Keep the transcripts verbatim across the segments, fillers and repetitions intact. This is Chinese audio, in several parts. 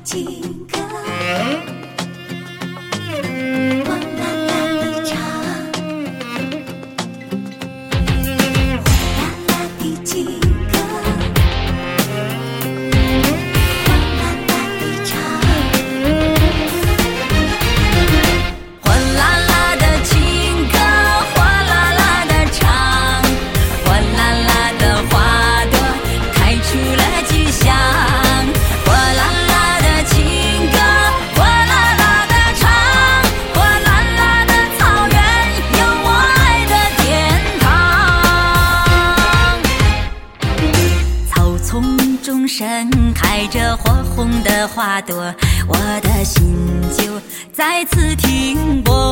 情歌，哗啦啦的唱，哗啦啦的情歌，哗啦啦的唱，哗啦啦的情歌，哗啦啦的唱，哗啦啦的花朵开出了吉祥。盛开着火红的花朵，我的心就再次停泊。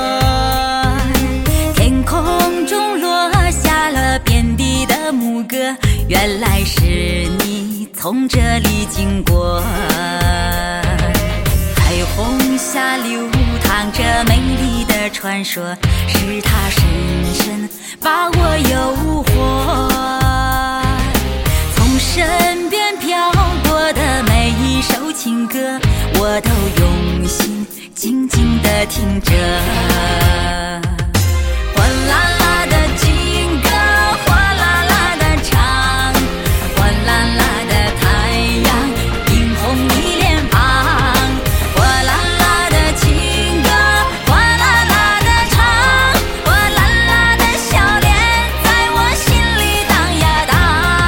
天空中落下了遍地的牧歌，原来是你从这里经过。彩虹下流淌着美丽的传说，是它深深把我诱惑。身边飘过的每一首情歌，我都用心静静地听着。哗啦啦的情歌，哗啦啦的唱，哗啦啦的太阳映红你脸庞。哗啦啦的情歌，哗啦啦的唱，哗啦啦的笑脸在我心里荡呀荡。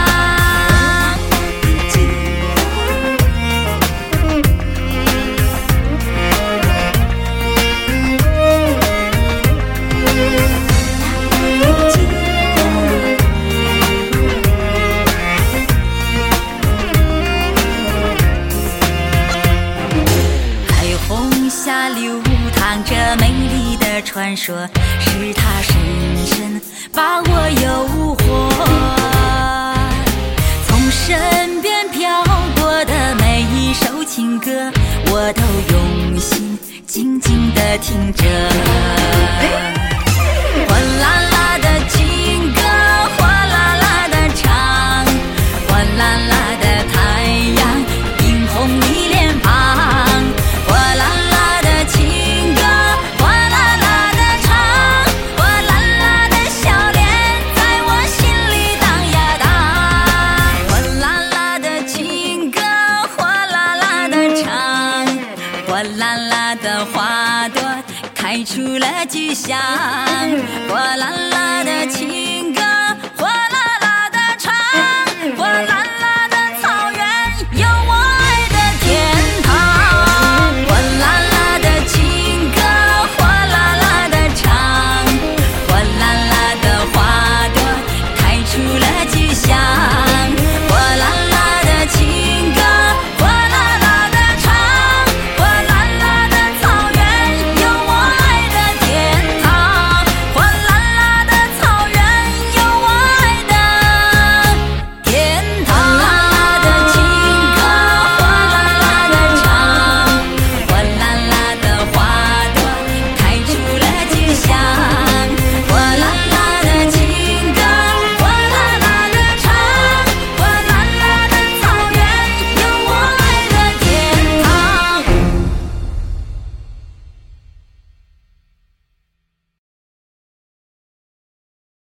下流淌着美丽的传说，是它深深把我诱惑。从身边飘过的每一首情歌，我都用心静静地听着。哗啦啦的情歌，哗啦啦的唱，哗啦啦的太阳映红你脸庞。哗啦啦的花朵开出了吉祥，哗啦啦的情歌，哗啦啦的唱，哗啦啦